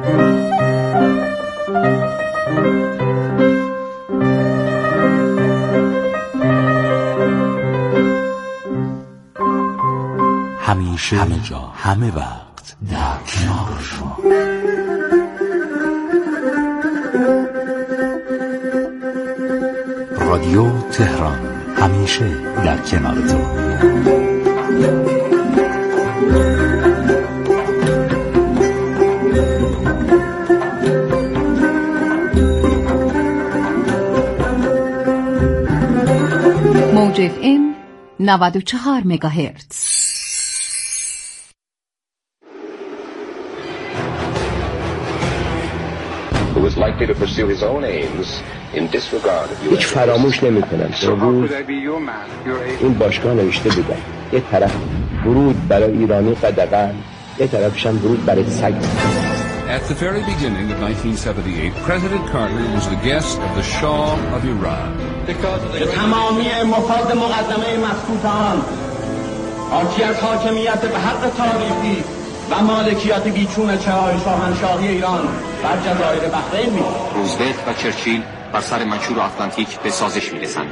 همیشه، همه جا، همه وقت در کنار شما. رادیو تهران، همیشه در کنار تو. موج FM 94 مگاهرتز. هیچ فراموش نمی‌کنم. امروز این باشگاه نوشته بودن یه طرف ورود برای ایرانی قدغن، یه طرفش هم ورود برای سگ. At the very beginning of 1978, President Carter was the guest of the Shah of Iran. تمامی مفاد مقدمه مسکوتان حاکی از حاکمیت به حق تاریخی و مالکیت بیچون چهار شاهنشاهی ایران بر جزایر بحرین می‌باشد. روزولت و چرچیل بر سر منشور اتلانتیک به سازش می‌رسند.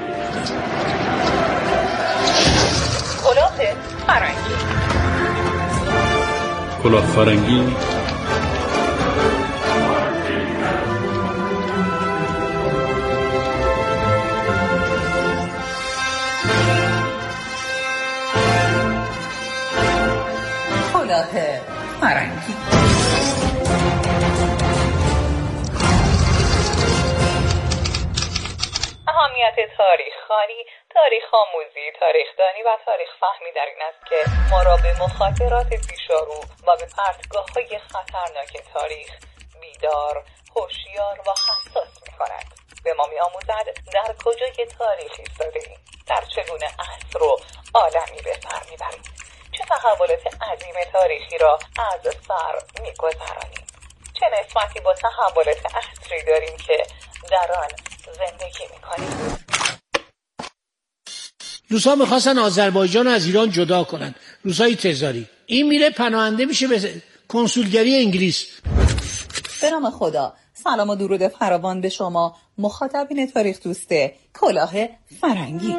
کلاه فرنگی. کلاه فرنگی. فرنگی. اهمیت تاریخ خوانی، تاریخ آموزی، تاریخ دانی و تاریخ فهمی در این است که ما را به مخاطرات پیشارو و به پرتگاه‌های خطرناک تاریخ بیدار، هوشیار و حساس می‌کند. به ما می‌آموزد در کجای تاریخ ایستاده‌ایم، در چگونه عصر و عالمی به سر می‌بریم، چه تحولات عظیم تاریخی را از سر می‌گذرانیم، چه نسبتی با تحولات عصری داریم که در آن زندگی می‌کنیم. روس‌ها می‌خواستن آذربایجان از ایران جدا کنن. روس‌های تزاری. این میره پناهنده میشه به کنسولگری انگلیس. به نام خدا، سلام و درود فراوان به شما مخاطبین تاریخ دوست کلاه فرنگی.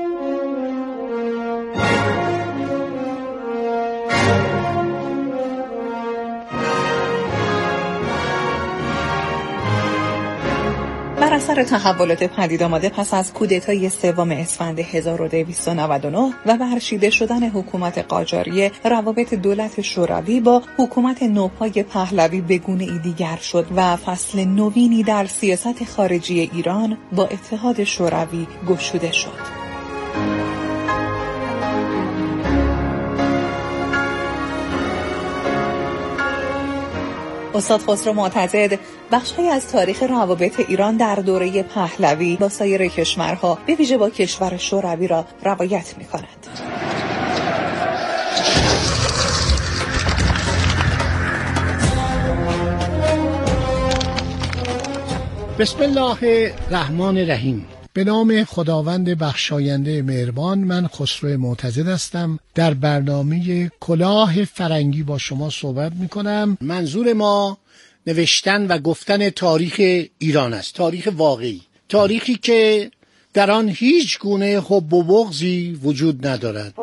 بر اثر تحولات پدید آمده پس از کودتای 3 اسفند 1299 و برچیده شدن حکومت قاجاریه، روابط دولت شوروی با حکومت نوپای پهلوی به گونه‌ای دیگر شد و فصل نوینی در سیاست خارجی ایران با اتحاد شوروی گشوده شد. استاد خسرو معتضد بخشی از تاریخ روابط ایران در دوره پهلوی با سایر کشورها به ویژه با کشور شوروی را روایت می‌کند. بسم الله الرحمن الرحیم. به نام خداوند بخشاینده مهربان. من خسرو معتضد هستم. در برنامه کلاه فرنگی با شما صحبت میکنم. منظور ما نوشتن و گفتن تاریخ ایران است، تاریخ واقعی، تاریخی که در آن هیچ گونه حب و بغضی وجود ندارد.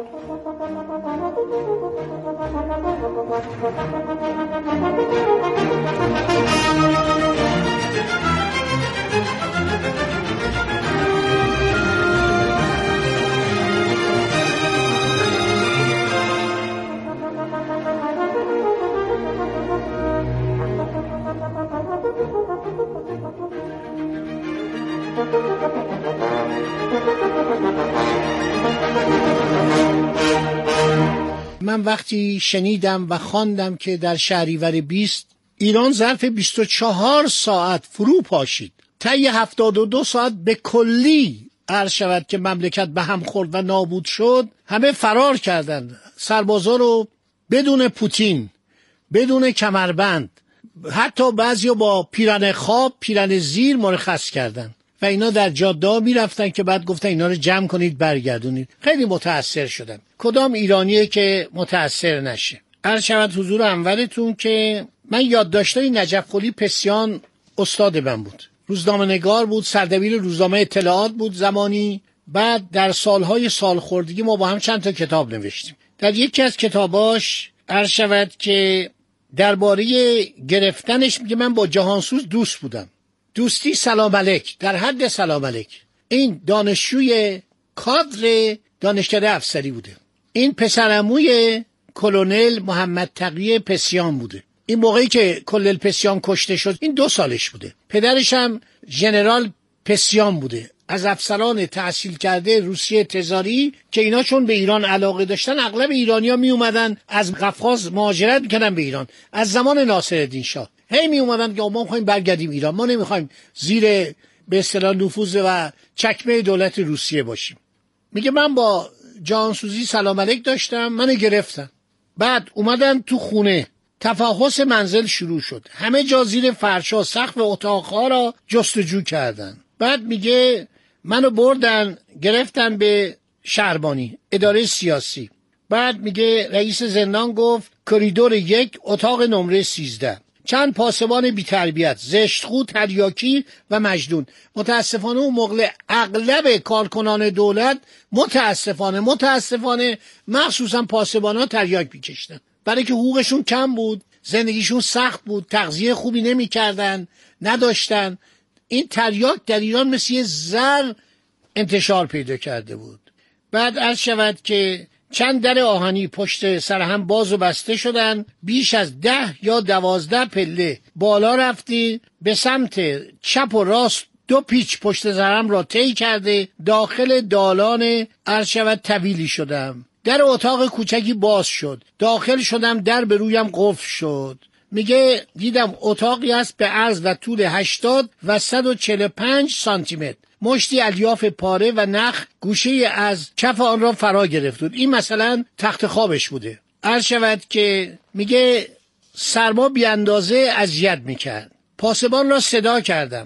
من وقتی شنیدم و خواندم که در شهریور 20 ایران ظرف 24 ساعت فرو پاشید، طی 72 ساعت به کلی عرض شود که مملکت به هم خورد و نابود شد، همه فرار کردند. سربازا رو بدون پوتین، بدون کمربند، حتی بعضیا با پیرن خواب، پیرن زیر مرخص کردند و اینا در جاده می رفتن که بعد گفتن اینا رو جمع کنید برگردونید. خیلی متأثر شدم. کدام ایرانیه که متأثر نشه؟ عرض شود حضور انورتون که من یادداشت‌های نجف قلی پسیان استاد من بود، روزنامه‌نگار بود، سردبیر روزنامه اطلاعات بود زمانی. بعد در سالهای سالخوردگی ما با هم چند تا کتاب نوشتیم. در یکی از کتاباش عرض شود که درباره گرفتنش میگه من با جهانسوز دوست بودم، دوستی سلام علیک، در حد سلام علیک. این دانشجوی کادر دانشکده افسری بوده، این پسرعموی کلونل محمد تقی پسیان بوده. این موقعی که کلل پسیان کشته شد این 2 سالش بوده. پدرش هم ژنرال پسیان بوده، از افسران تحصیل کرده روسیه تزاری که اینا چون به ایران علاقه داشتن اغلب ایرانی‌ها می اومدن از قفقاز مهاجرت می‌کردن به ایران. از زمان ناصرالدین شاه هی می اومدن که ما می‌خوایم برگردیم ایران، ما نمی‌خوایم زیر به اصطلاح نفوذ و چکمه دولت روسیه باشیم. میگه من با جهانسوزی سلام علیک داشتم، منو گرفتن. بعد اومدن تو خونه، تفحص منزل شروع شد، همه جا زیر فرشا سقف اتاق‌ها را جستجو کردن. بعد میگه منو بردن گرفتن به شهربانی، اداره سیاسی. بعد میگه رئیس زندان گفت کریدور 1 اتاق نمره 13. چند پاسبان بی‌تربیت، زشتخو، تریاکی و مجنون. متاسفانه اون موقع اغلب کارکنان دولت متاسفانه مخصوصا پاسبانا تریاک می‌کشتن، برای که حقوقشون کم بود، زندگیشون سخت بود، تغذیه خوبی نمی‌کردن، نداشتن. این تریاک در ایران مثل یه زر انتشار پیدا کرده بود. بعد عرض شود که چند در آهنی پشت سر هم باز و بسته شدن، بیش از 10 یا 12 پله بالا رفتی، به سمت چپ و راست 2 پیچ پشت سرم را طی کرده داخل دالان عرض شود طویلی شدم. در اتاق کوچکی باز شد، داخل شدم، در به رویم قفل شد. میگه دیدم اتاقی است به عرض و طول 80 و 145 سانتی متر. مشتی الیاف پاره و نخ گوشه از کف آن را فرا گرفت بود. این مثلا تخت خوابش بوده. عرض شود که میگه سرما بی اندازه اذیت میکرد. پاسبان را صدا کردم.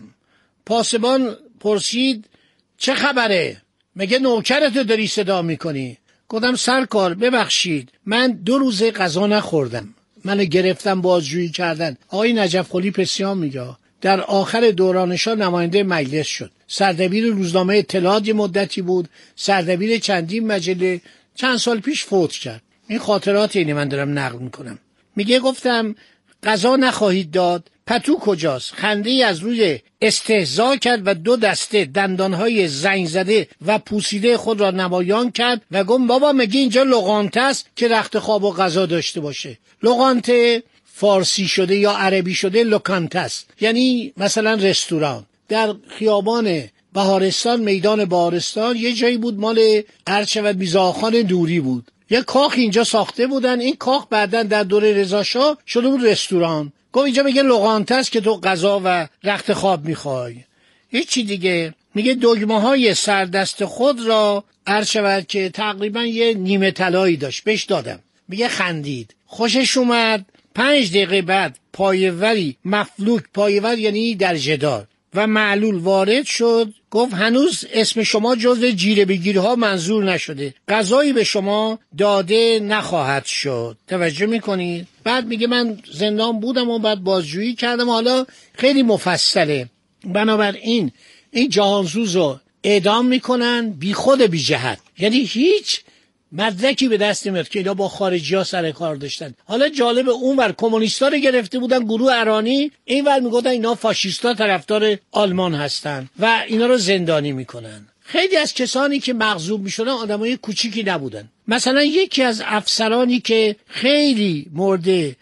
پاسبان پرسید چه خبره؟ میگه نوکرتو داری صدا میکنی. گفتم سرکار ببخشید من 2 روزه غذا نخوردم، منو گرفتن بازجویی کردن. آقای نجف قلی پسیان میگه در آخر دوران شاه نماینده مجلس شد، سردبیر روزنامه اطلاعات مدتی بود، سردبیر چندین مجله، چند سال پیش فوت کرد. این خاطرات اینه من دارم نقل میکنم. میگه گفتم غذا نخواهید داد؟ پتو کجاست؟ خنده‌ای از روی استهزا کرد و 2 دسته دندانهای زنگ زده و پوسیده خود را نمایان کرد و گفت بابا مگه اینجا لغانته است که رخت خواب و غذا داشته باشه؟ لغانته فارسی شده یا عربی شده لوکانته است، یعنی مثلا رستوران. در خیابان بهارستان، میدان بهارستان، یه جایی بود مال عرض شود میرزاخان نوری بود، یه کاخ اینجا ساخته بودن. این کاخ بعداً در دوره رضا شاه شده بود رستوران. گفت اینجا میگه لغانته است که تو غذا و رخت خواب میخوای. هیچی دیگه. میگه دگمه های سردست خود را عرض شود که تقریبا یه نیمه طلایی داشت بهش دادم. میگه خندید، خوشش اومد. 5 دقیقه بعد پایه‌وری مفلوک، پایه‌ور یعنی در جدار، و معلول وارد شد. گفت هنوز اسم شما جزو جیره بگیرها منظور نشده، غذایی به شما داده نخواهد شد. توجه میکنید؟ بعد میگه من زندان بودم و بعد بازجویی کردم. حالا خیلی مفصله. بنابراین این جهانسوز رو اعدام میکنن بی خود بی جهت، یعنی هیچ مدرکی به دست نمیاد که اینا با خارجی ها سر کار داشتن. حالا جالب اونور کمونیستا رو گرفته بودن، گروه ارانی، اینور میگفتن اینا فاشیستا طرفدار آلمان هستن و اینا رو زندانی میکنن. خیلی از کسانی که مغضوب میشدن آدمای کوچیکی نبودن. مثلا یکی از افسرانی که خیلی مورد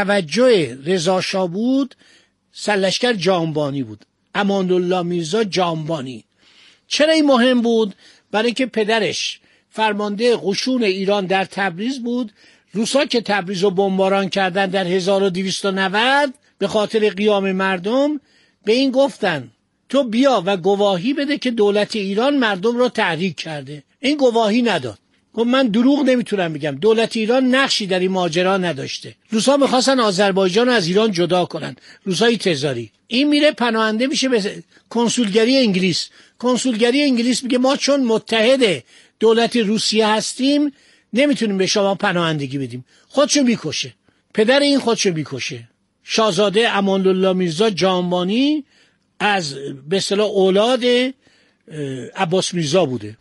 توجه رضا شاه بود سرلشکر جانبانی بود، امان‌الله میرزا جانبانی. چرا این مهم بود؟ برای که پدرش فرمانده قشون ایران در تبریز بود. روسا که تبریز رو بمباران کردن در 1290 به خاطر قیام مردم، به این گفتن تو بیا و گواهی بده که دولت ایران مردم رو تحریک کرده. این گواهی نداد. گفت من دروغ نمیتونم بگم، دولت ایران نقشی در این ماجرا نداشته. روسا میخواستن آذربایجان از ایران جدا کنن، روسای تزاری. این میره پناهنده میشه به کنسولگری انگلیس. کنسولگری انگلیس میگه ما چون متحد دولت روسیه هستیم نمیتونیم به شما پناهندگی بدیم. خودشو میکشه. پدر این خودشو میکشه. شاهزاده امان‌الله میرزا جانبانی از به اصطلاح اولاد عباس میرزا بوده.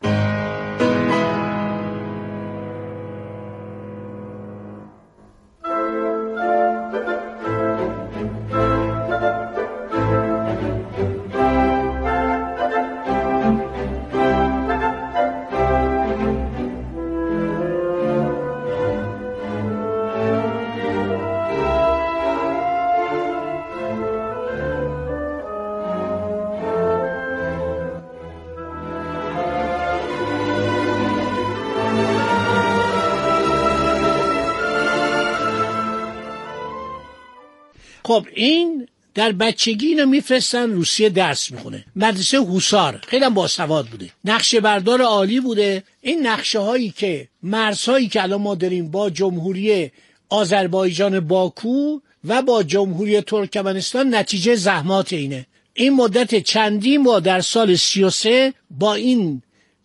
خب این در بچگی اینو میفرستن روسیه درس میخونه، مدرسه هوسار، خیلی هم باسواد بوده، نقشه بردار عالی بوده. این نقشه هایی که مرزهایی که الان ما داریم با جمهوری آذربایجان باکو و با جمهوری ترکمنستان نتیجه زحمات اینه. این مدت چندین ماه در سال 33 با این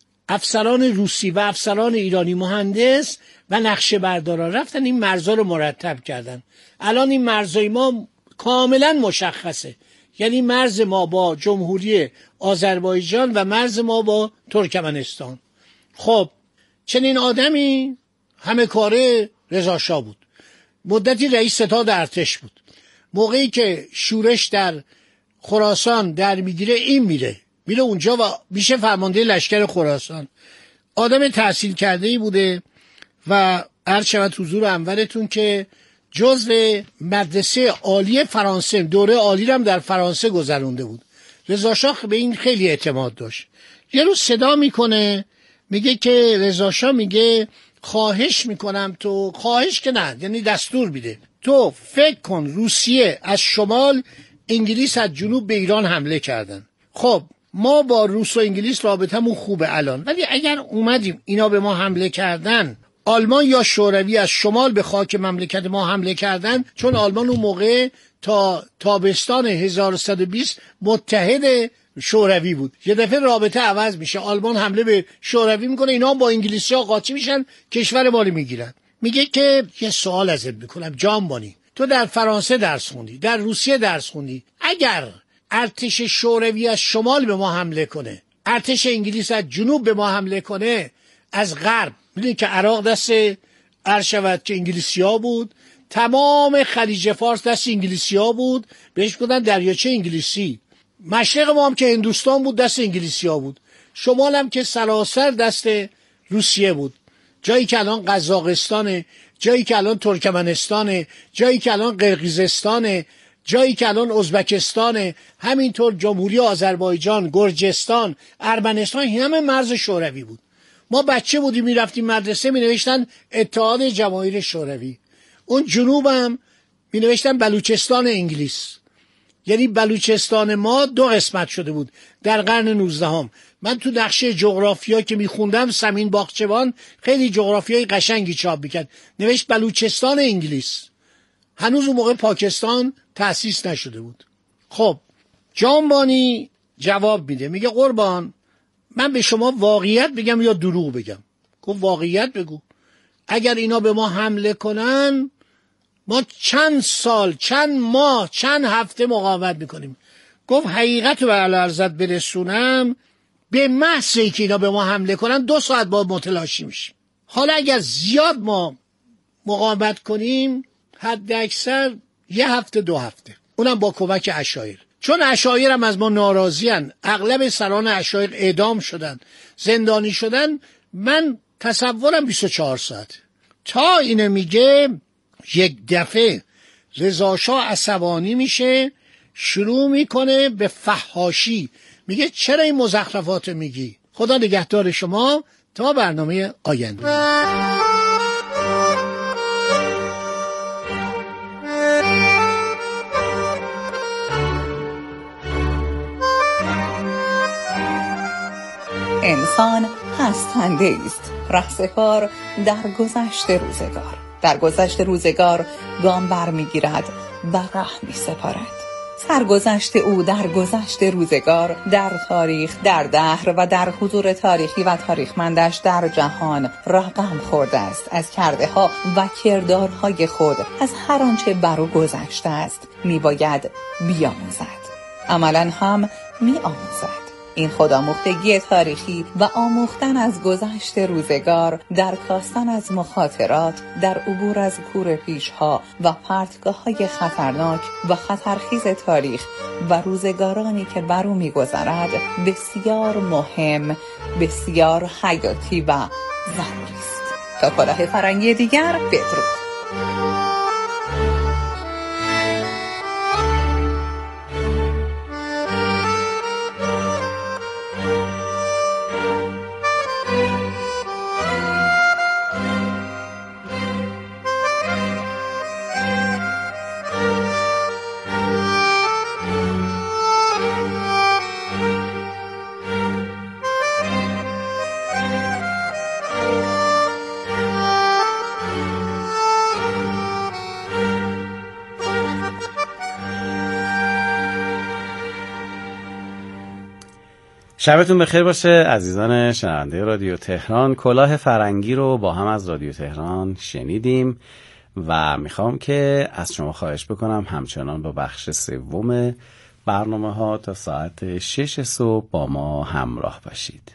افسران روسی و افسران ایرانی مهندس و نقشه بردارا رفتن این مرزها رو مرتب کردن. الان این مرزهای ما کاملا مشخصه، یعنی مرز ما با جمهوری آذربایجان و مرز ما با ترکمنستان. خب چنین آدمی همه کاره رضا شاه بود، مدتی رئیس ستاد ارتش بود. موقعی که شورش در خراسان در میگیره این میره اونجا و میشه فرمانده لشکر خراسان. آدم تحصیل کرده‌ای بوده و عرض شود حضور انورتون که جزو مدرسه عالی فرانسه، دوره عالی رو هم در فرانسه گذرونده بود. رضا شاه به این خیلی اعتماد داشت. یه روز صدا میکنه میگه که رضا شاه میگه خواهش میکنم تو، خواهش که نه یعنی دستور میده، تو فکر کن روسیه از شمال، انگلیس از جنوب به ایران حمله کردن. خب ما با روس و انگلیس رابطمون خوبه الان، ولی اگر اومدیم اینا به ما حمله کردن، آلمان یا شوروی از شمال به خاک مملکت ما حمله کردن، چون آلمان اون موقع تا تابستان 1120 متحد شوروی بود، یه دفعه رابطه عوض میشه، آلمان حمله به شوروی میکنه، اینا با انگلیسی ها قاطی میشن، کشور ما رو میگیرن. میگه که یه سوال ازت میکنم جانبانی، تو در فرانسه درس خوندی، در روسیه درس خوندی، اگر ارتش شوروی از شمال به ما حمله کنه، ارتش انگلیس از جنوب به ما حمله کنه، از غرب، میدونی که عراق دست عرض شود که انگلیسی ها بود، تمام خلیج فارس دست انگلیسی ها بود، بهش گفتن دریاچه انگلیسی، مشرق ما هم که هندوستان بود دست انگلیسی ها بود، شمال هم که سراسر دست روسیه بود، جایی که الان قزاقستانه، جایی که الان ترکمنستانه، جایی که الان قرقیزستانه، جایی که الان ازبکستانه، همینطور جمهوری آذربایجان، گرجستان، ارمنستان، همه مرز شوروی بود. ما بچه بودیم میرفتیم مدرسه مینوشتن اتحاد جماهیر شوروی، اون جنوب هم مینوشتن بلوچستان انگلیس، یعنی بلوچستان ما دو قسمت شده بود در قرن 19. من تو نقشه جغرافیا که میخوندم سمین باغچبان خیلی جغرافیای قشنگی چاپ میکرد، نوشت بلوچستان انگلیس. هنوز اون موقع پاکستان تأسیس نشده بود. خب جانبانی جواب میده، میگه قربان من به شما واقعیت بگم یا دروغ بگم؟ گفت واقعیت بگو. اگر اینا به ما حمله کنن ما چند سال، چند ماه، چند هفته مقاومت میکنیم. گفت حقیقت رو به عرضت برسونم، به محضی که اینا به ما حمله کنن 2 ساعت با متلاشی میشیم. حالا اگر زیاد ما مقاومت کنیم حد اکثر 1 هفته 2 هفته، اونم با کمک عشایر، چون عشایر هم از ما ناراضی هن. اغلب سران عشایر اعدام شدن، زندانی شدن. من تصورم 24 ساعت. تا اینه میگه یک دفعه رضا شاه عصبانی میشه، شروع میکنه به فحاشی، میگه چرا این مزخرفات میگی؟ خدا نگهدار شما تا برنامه آینده. انسان هستنده است، رهسپار در گذشت روزگار. در گذشت روزگار گام بر میگیرد و ره می سپارد. سرگذشت او در گذشت روزگار، در تاریخ، در دهر و در حضور تاریخی و تاریخمندش در جهان رقم خورده است از کرده‌ها و کردارهای خود. از هر آنچه بر او گذشته است میباید بیاموزد، عملاً هم میآموزد. این خودآموختگی تاریخی و آموختن از گذشت روزگار، در کاستن از مخاطرات، در عبور از کوره پیش‌ها و پرتگاه‌های خطرناک و خطرخیز تاریخ و روزگارانی که بر او می‌گذرد بسیار مهم، بسیار حیاتی و ضروری است. تا کلاه فرنگی دیگر، بدرود. شبتون بخیر باشه عزیزان شنونده رادیو تهران. کلاه فرنگی رو با هم از رادیو تهران شنیدیم و میخوام که از شما خواهش بکنم همچنان با بخش سوم برنامه ها تا ساعت 6 صبح با ما همراه باشید.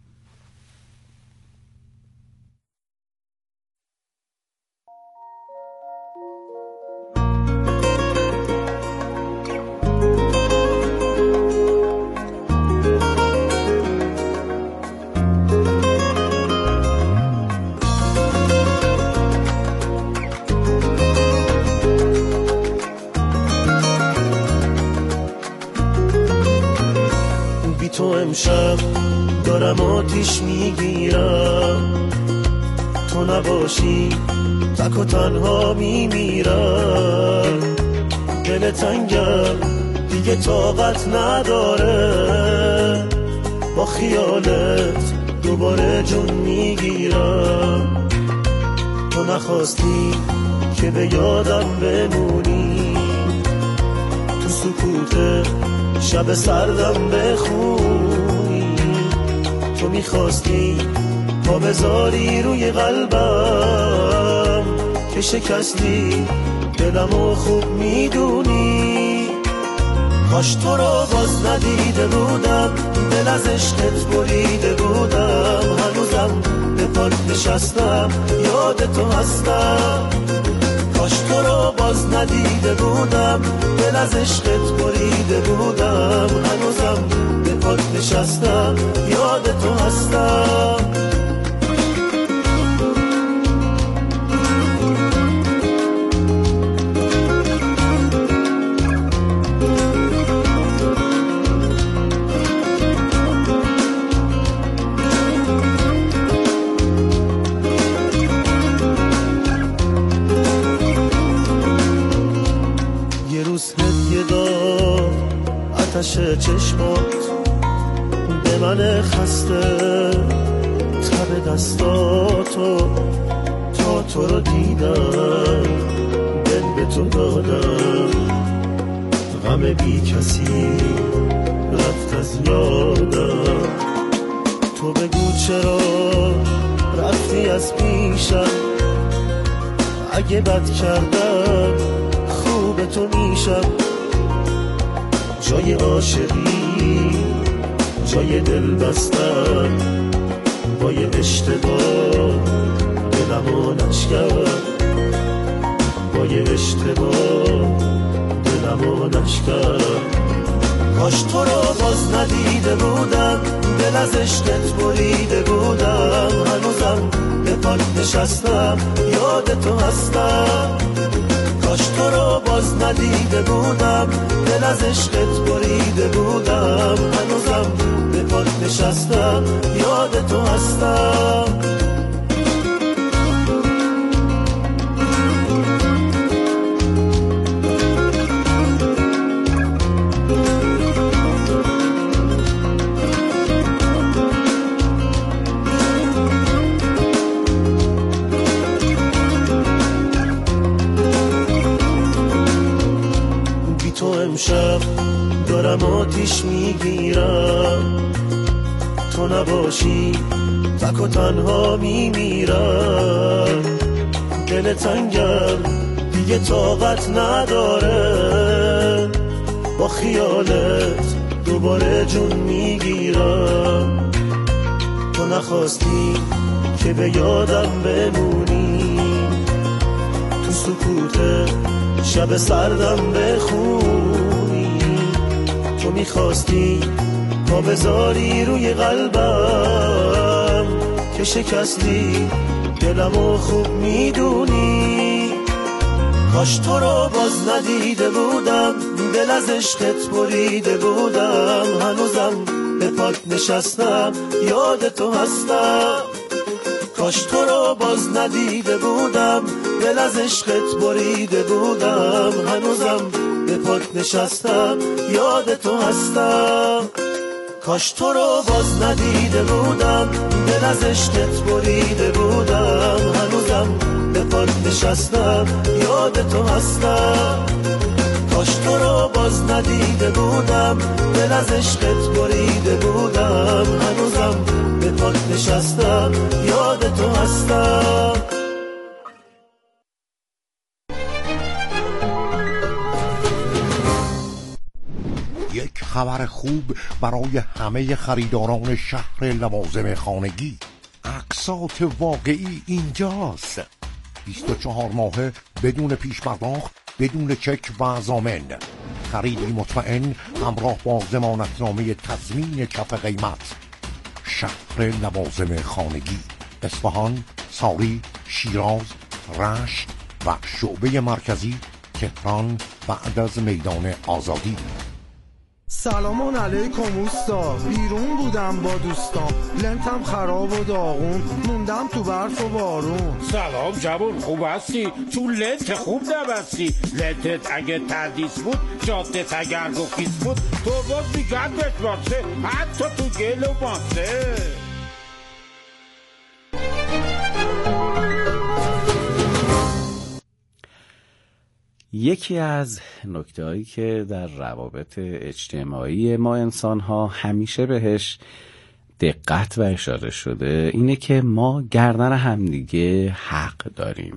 تو امشب دارم آتیش میگیرم، تو نباشی تک و تنها میمیرم. دل تنگم دیگه طاقت نداره، با خیالت دوباره جون میگیرم. تو نخواستی که به یادم بمونی، تو سکوت شب سردم بخونی. تو میخواستی پا بذاری روی قلبم که شکستی دلمو خوب میدونی. کاش تو رو باز ندیده بودم، دل از عشقت بریده بودم. هنوزم به پات نشستم، یاد تو هستم. کاش تو رو باز ندیده بودم، دل از عشقت بریده بودم. هنوزم به پات نشستم، یاد تو هستم. چشمات به من خسته، تب دستاتو تا تو رو دیدم، دل به تو دادم. غم بی کسی رفت از یادم. تو بگو چرا رفتی از پیشم، اگه بد کردم خوب تو میشم. جای عاشقی، جای دل بستن، با یه اشتباه دلمو نشکن. با یه اشتباه دلمو نشکن. کاش تو رو باز ندیده بودم، دل از عشقت بریده بودم. هنوزم به پات نشستم، یاد تو هستم. کاش تو رو باز ندیده بودم، دل از عشقت بریده بودم. هنوزم به پات نشستم، یاد تو هستم. تو امشب دارم آتیش میگیرم، تو نباشی تک و تنها میمیرم، دل تنگم دیگه طاقت نداره، با خیالت دوباره جون میگیرم، تو نخواستی که به یادم بمونی، تو سکوت شب سردم بخونی، تو میخواستی پا بذاری روی قلبم که شکستی دلمو خوب میدونی، کاش تو رو باز ندیده بودم، دل از عشقت بریده بودم، هنوزم به پات نشستم یاد تو هستم، کاش تو رو باز ندیده بودم، دل از عشقت بریده بودم، هنوزم به پات نشستم یاد تو هستم، کاش تو رو باز ندیده بودم، دل از عشقت بریده بودم، هنوزم به پات نشستم یاد تو هستم، کاش تو رو باز ندیده بودم، دل از عشقت بریده بودم، هنوزم به پات نشستم یاد تو هستم. یک خبر خوب برای همه خریداران شهر لوازم خانگی. اقساط واقعی اینجاست. 24 ماهه بدون پیش پرداخت، بدون چک و ضامن. خریدی مطمئن همراه با ضمانتنامه تضمین کف قیمت. شهر لوازم خانگی، اصفهان، ساری، شیراز، رشت و شعبه مرکزی تهران بعد از میدان آزادی. سلام علیکم اوستا، بیرون بودم با دوستام، لنتم خراب و داغون، موندم تو برف و بارون. سلام جوون، خوب هستی؟ تو لنت خوب نبستی، لنتت اگه تردیس بود، جادت اگر گفیس بود، تو باز میگرد بشماسه، حتی تو گل و ماسه. یکی از نکته‌هایی که در روابط اجتماعی ما انسان‌ها همیشه بهش دقت و اشاره شده اینه که ما گردن همدیگه حق داریم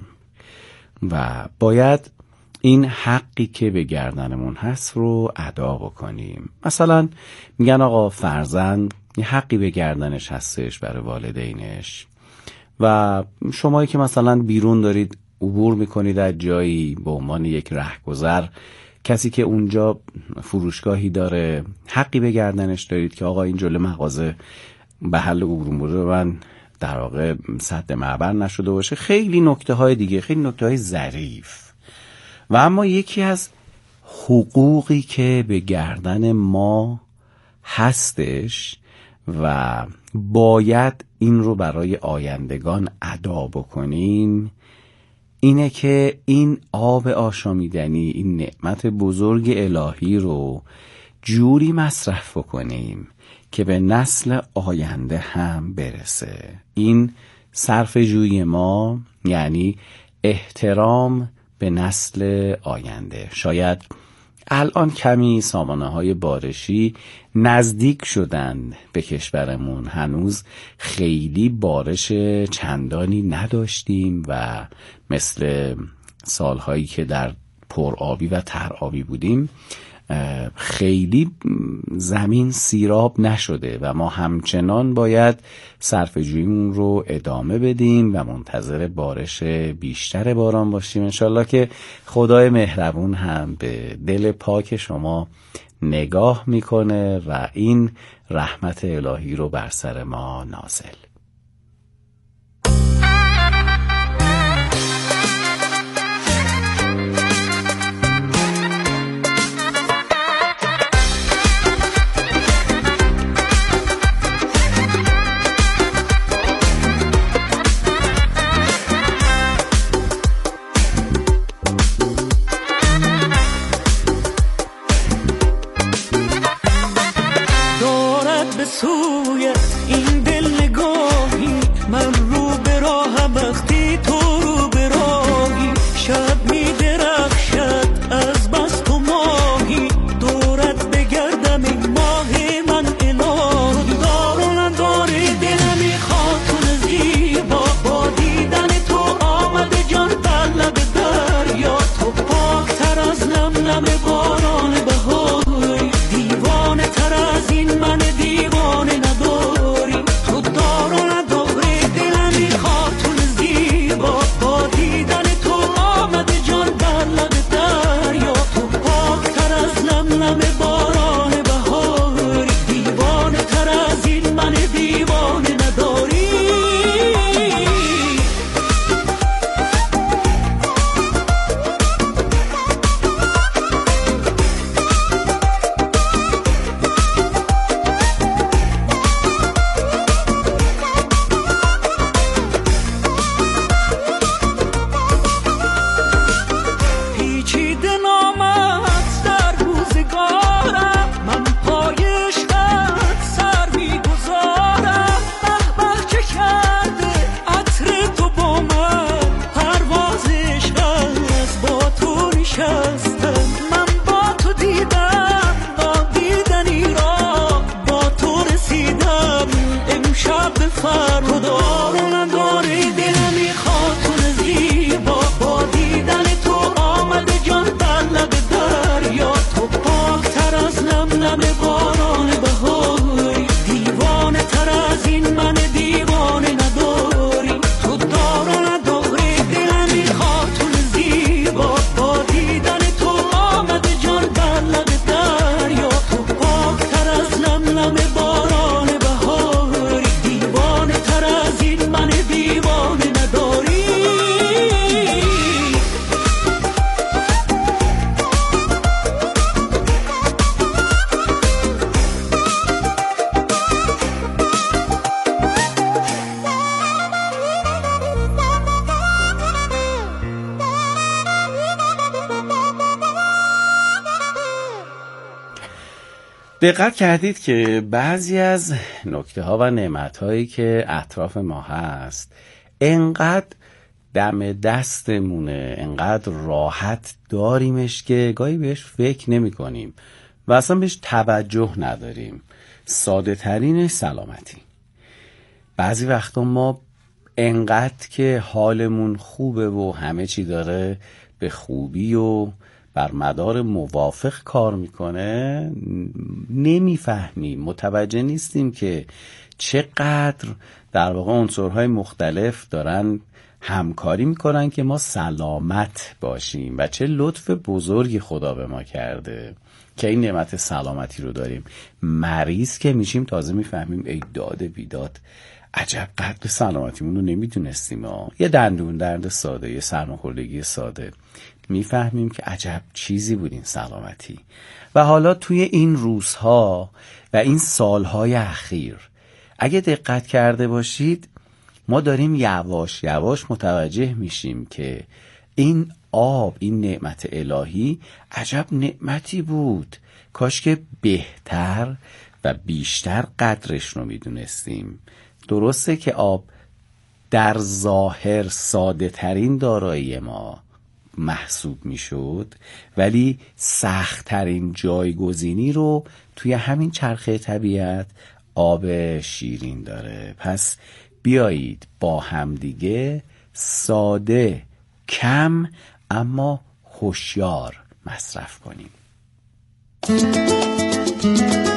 و باید این حقی که به گردنمون هست رو ادا بکنیم. مثلا میگن آقا فرزند یه حقی به گردنش هستش برای والدینش و شمایی که مثلا بیرون دارید عبور میکنید از جایی به عنوان یک رهگذر، کسی که اونجا فروشگاهی داره حقی به گردنش دارید که آقا این جلوی مغازه به حل عبور من در واقع سد معبر نشده باشه. خیلی نکته های دیگه، خیلی نکته های ظریف. و اما یکی از حقوقی که به گردن ما هستش و باید این رو برای آیندگان ادا بکنیم اینه که این آب آشامیدنی، این نعمت بزرگ الهی رو جوری مصرف بکنیم که به نسل آینده هم برسه. این صرفه‌جویی ما یعنی احترام به نسل آینده. شاید الان کمی سامانه‌های بارشی نزدیک شدن به کشورمون، هنوز خیلی بارش چندانی نداشتیم و مثل سالهایی که در پرآبی و ترآبی بودیم خیلی زمین سیراب نشده و ما همچنان باید صرفه‌جوییمون رو ادامه بدیم و منتظر بارش بیشتر باران باشیم. انشالله که خدای مهربون هم به دل پاک شما نگاه میکنه و این رحمت الهی رو بر سر ما نازل. شب می درخشد از بس تو ماهی، لم باران بهاری، دیوانه تر از این من دیوانه نداری. تو دار و نداری دلم میخواد تو زیبا، با دیدن تو آمده جان بر لب دریا. تو پاکتر از لم باران بهاری، دیوانه تر از این من دیوانه نداری. دقت کردید که بعضی از نکته ها و نعمت هایی که اطراف ما هست انقدر دم دستمونه، انقدر راحت داریمش که گاهی بهش فکر نمی کنیم و اصلا بهش توجه نداریم. ساده ترین سلامتی. بعضی وقتا ما انقدر که حالمون خوبه و همه چی داره به خوبی و بر مدار موافق کار میکنه نمیفهمیم، متوجه نیستیم که چقدر در واقع عنصرهای مختلف دارن همکاری میکنن که ما سلامت باشیم و چه لطف بزرگی خدا به ما کرده که این نعمت سلامتی رو داریم. مریض که میشیم تازه میفهمیم ای داد بیداد، عجب قدر سلامتیمون رو نمیدونستیم. یه دندون درد ساده، یه سرماخوردگی ساده، میفهمیم که عجب چیزی بود این سلامتی. و حالا توی این روزها و این سالهای اخیر اگه دقت کرده باشید ما داریم یواش یواش متوجه میشیم که این آب، این نعمت الهی عجب نعمتی بود، کاش که بهتر و بیشتر قدرش رو میدونستیم. درسته که آب در ظاهر ساده ترین دارایی ما محسوب میشد، ولی سخت ترین جایگزینی رو توی همین چرخه طبیعت آب شیرین داره. پس بیایید با همدیگه ساده، کم اما هوشیار مصرف کنیم.